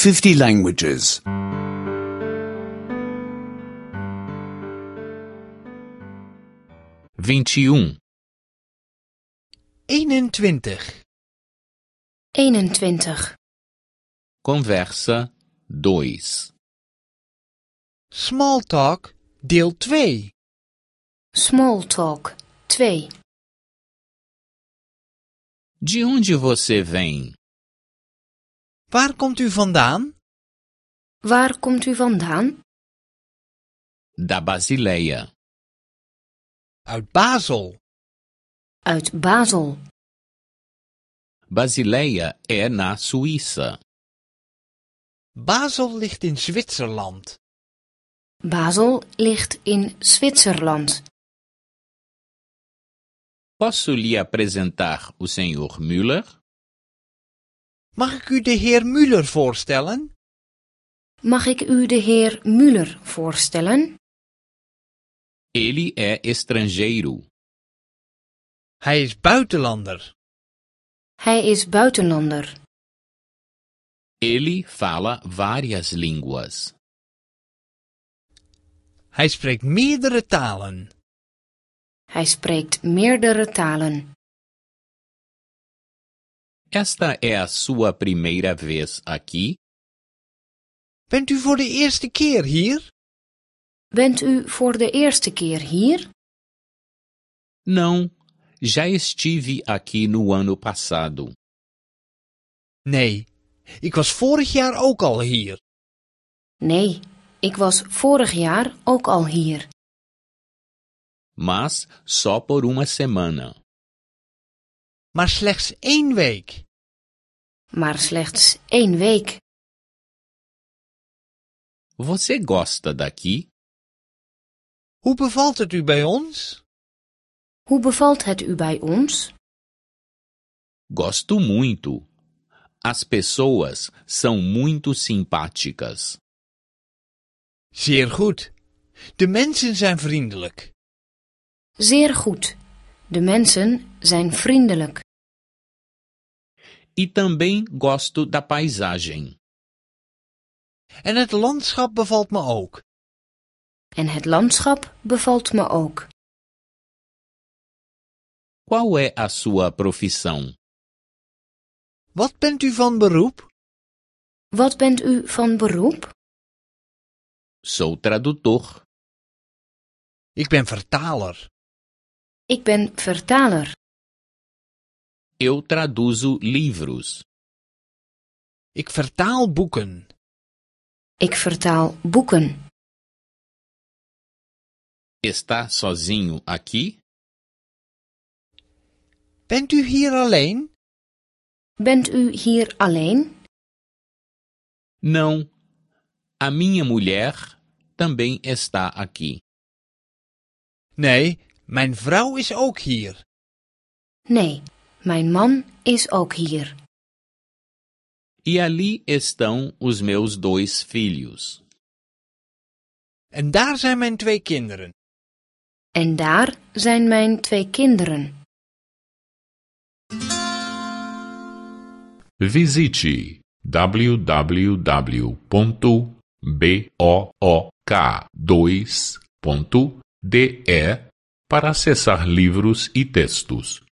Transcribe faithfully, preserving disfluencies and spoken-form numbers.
fifty languages. vinte e um, eenentwintig. eenentwintig. conversa dois. Small Talk, deel twee. Small talk twee. De onde você vem? Waar komt u vandaan? Waar komt u vandaan? Da Basileia. Uit Basel. Uit Basel. Basileia é na Suíça. Basel ligt in Zwitserland. Basel ligt in Zwitserland. Posso lhe apresentar o senhor Müller? Mag ik u de heer Müller voorstellen? Mag ik u de heer Müller voorstellen? Ele é estrangeiro. Hij is buitenlander. Hij is buitenlander. Ele fala várias línguas. Hij spreekt meerdere talen. Hij spreekt meerdere talen. Esta é a sua primeira vez aqui? Bent u voor de eerste keer hier? Bent u voor de eerste keer hier? Não, já estive aqui no ano passado. Nee, ik was vorig jaar ook al hier. Nee, ik was vorig jaar ook al hier. Mas só por uma semana. Maar slechts één week. Maar slechts één week. Você gosta daqui? Hoe bevalt het u bij ons? Hoe bevalt het u bij ons? Gosto muito. As pessoas são muito simpáticas. Zeer goed. De mensen zijn vriendelijk. Zeer goed. De mensen zijn vriendelijk. E também gosto da paisagem. En het landschap bevalt me ook. En het landschap bevalt me ook. Qual é a sua profissão? Wat bent u van beroep? Wat bent u van beroep? Sou tradutor. Ik ben vertaler. Ik ben vertaler. Eu traduzo livros. Ik vertaal boeken. Ik vertaal boeken. Está sozinho aqui? Bent u hier alleen? Bent u hier alleen? Não. A minha mulher também está aqui. Nee, mijn vrouw is ook hier. Nee, mijn man is ook hier. E ali estão os meus dois filhos. En daar zijn mijn twee kinderen. En daar zijn mijn twee kinderen. Visite w w w ponto book dois ponto de para acessar livros e textos.